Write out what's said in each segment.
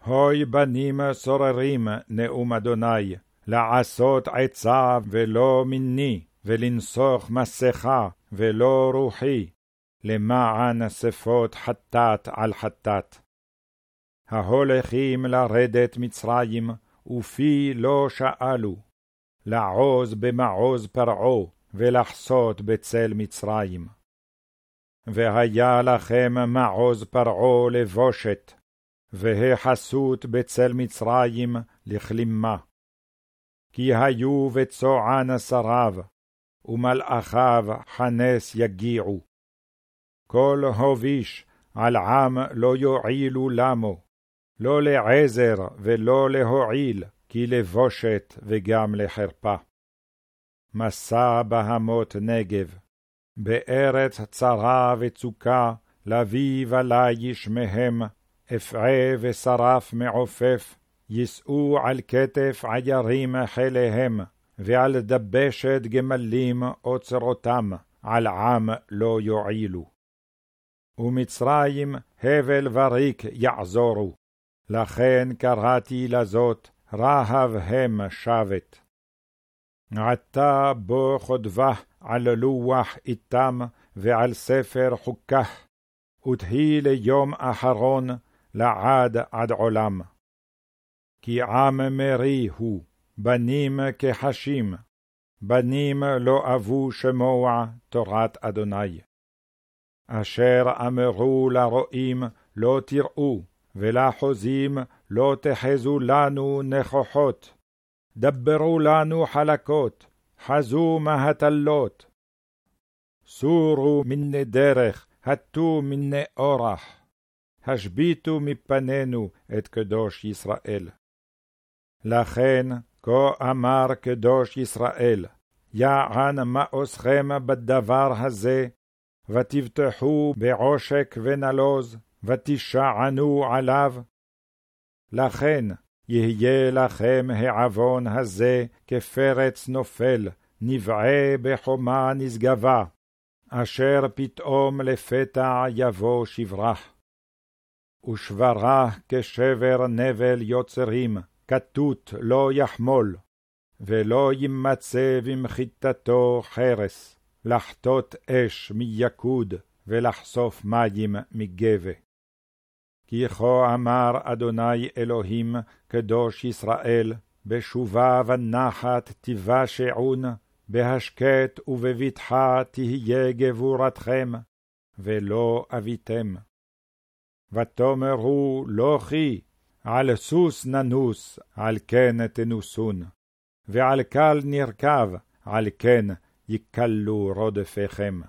הוי בנים סוררים נאום אדוני, לעשות עצה ולא מיני, ולנסוך מסכה ולא רוחי, למען שפות חטאת על חטאת. ההולכים לרדת מצרים, ופי לא שאלו, לעוז במעוז פרעה, ולחסות בצל מצרים. והיה לכם מעוז פרעה לבושת, והחסות בצל מצרים לכלימה. כי היו בצוען שריו, ומלאכיו חנס יגיעו. כל הוביש על עם לא יועילו למו, לא לעזר ולא להועיל, כי לבושת וגם לחרפה. מסע בהמות נגב, בארץ צרה וצוקה, לביא וליש מהם, אפעה ושרף מעופף, יישאו על כתף עיירים חיליהם, ועל דבשת גמלים אוצרותם, על עם לא יועילו. ומצרים הבל וריק יעזורו, לכן קראתי לזאת, רהב הם שבת. עתה בו חודבה על לוח איתם, ועל ספר חוקה, ותהי ליום אחרון, לעד עד עולם. כי עם מרי הוא, בנים כחשים, בנים לא אבו שמוע תורת אדוני. אשר אמרו לרועים לא תראו, ולחוזים לא תחזו לנו נכוחות. דברו לנו חלקות, חזו מהתלות. סורו מני דרך, הטו מני אורח. השביתו מפנינו את קדוש ישראל. לכן כה אמר קדוש ישראל, יען מאוסכם בדבר הזה, ותבטחו בעושק ונלוז, ותשענו עליו. לכן יהיה לכם העוון הזה כפרץ נופל, נבעה בחומה נשגבה, אשר פתאום לפתע יבוא שברח. ושברה כשבר נבל יוצרים, כתות לא יחמול, ולא ימצא במחיתתו חרס, לחטות אש מיקוד, ולחשוף מים מגבה. כי כה אמר אדוני אלוהים, קדוש ישראל, בשובה ונחת תבשעון, בהשקט ובבטחה תהיה גבורתכם, ולא אביתם. ותאמרו לא כי, על סוס ננוס, על כן תנוסון, ועל קל נרכב, על כן יקלו רודפיכם.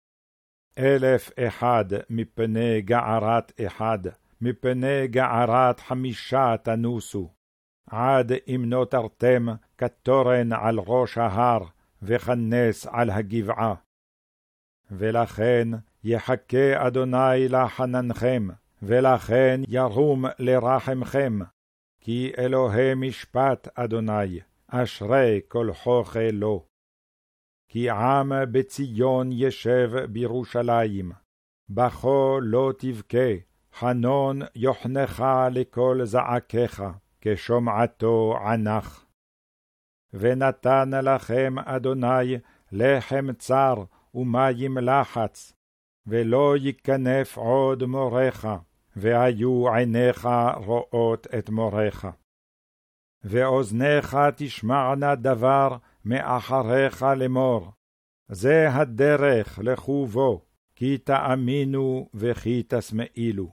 1,001 מפני גערת אחד, מפני גערת 5 תנוסו, עד אם נותרתם כתורן על ראש ההר, וכנס על הגבעה. ולכן יחכה אדוני לחננכם, ולכן ירום לרחמכם, כי אלוהי משפט אדוני, אשרי כל חוכה לו. כי עם בציון ישב בירושלים, בכו לא תבכה, חנון יוחנך לכל זעקך, כשומעתו ענך. ונתן לכם אדוני לחם צר ומים לחץ, ולא ייכנף עוד מורך, והיו עיניך רואות את מורך. ואוזניך תשמענה דבר מאחריך לאמור, זה הדרך לכו בו, כי תאמינו וכי תשמעילו.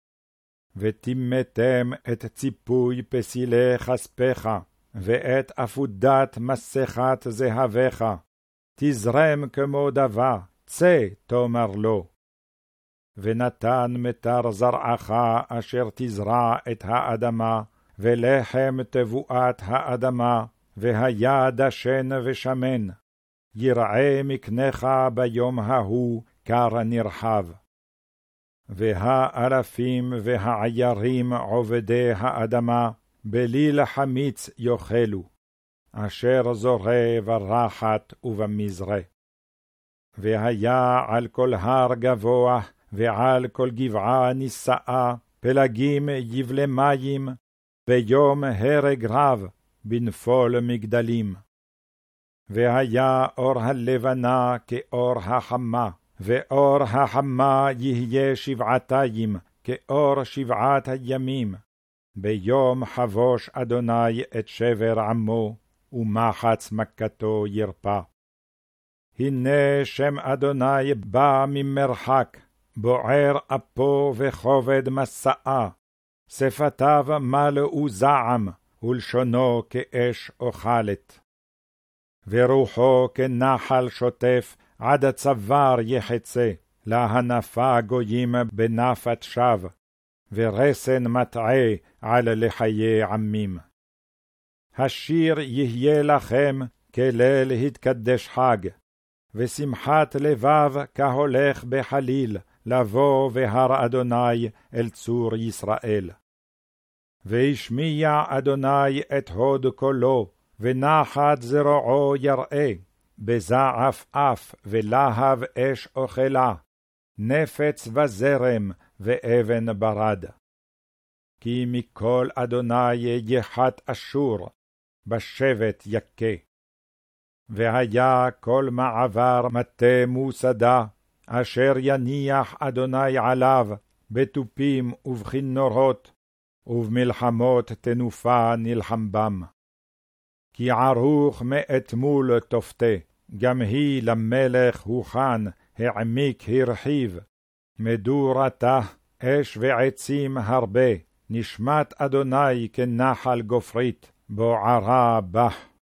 ותימתם את ציפוי פסילי כספך, ואת אפודת מסכת זהבך, תזרם כמו דבה, צא תאמר לו. ונתן מטר זרעך אשר תזרע את האדמה, ולחם תבואת האדמה, והיה דשן ושמן. יראה מקנך ביום ההוא קר נרחב. והאלפים והעיירים עובדי האדמה, בליל חמיץ יאכלו, אשר זורע ברחת ובמזרה. והיה על כל הר גבוה, ועל כל גבעה נישאה, פלגים יבלי מים, ביום הרג רב, בנפול מגדלים. והיה אור הלבנה כאור החמה, ואור החמה יהיה שבעתיים, כאור 7 הימים. ביום חבוש אדוני את שבר עמו, ומחץ מכתו ירפא. הנה שם אדוני בא ממרחק, בוער אפו וכובד מסעה, שפתיו מלאו זעם, ולשונו כאש אוכלת. ורוחו כנחל שוטף, עד הצוואר יחצה, להנפה גויים בנפת שווא, ורסן מטעה על לחיי עמים. השיר יהיה לכם כליל התקדש חג, ושמחת לבב כהולך בחליל, לבוא בהר אדוני אל צור ישראל. וישמיע אדוני את הוד קולו, ונחת זרועו יראה, בזעף אף ולהב אש אוכלה, נפץ וזרם ואבן ברד. כי מכל אדוני יחת אשור, בשבט יכה. והיה כל מעבר מטה מוסדה, אשר יניח אדוני עליו, בתופים ובכינורות, ובמלחמות תנופה נלחם בם. כי ערוך מאתמול תופתה, גם היא למלך הוכן, העמיק הרחיב. מדורתה אש ועצים הרבה, נשמת אדוני כנחל גופרית, בוערה בה.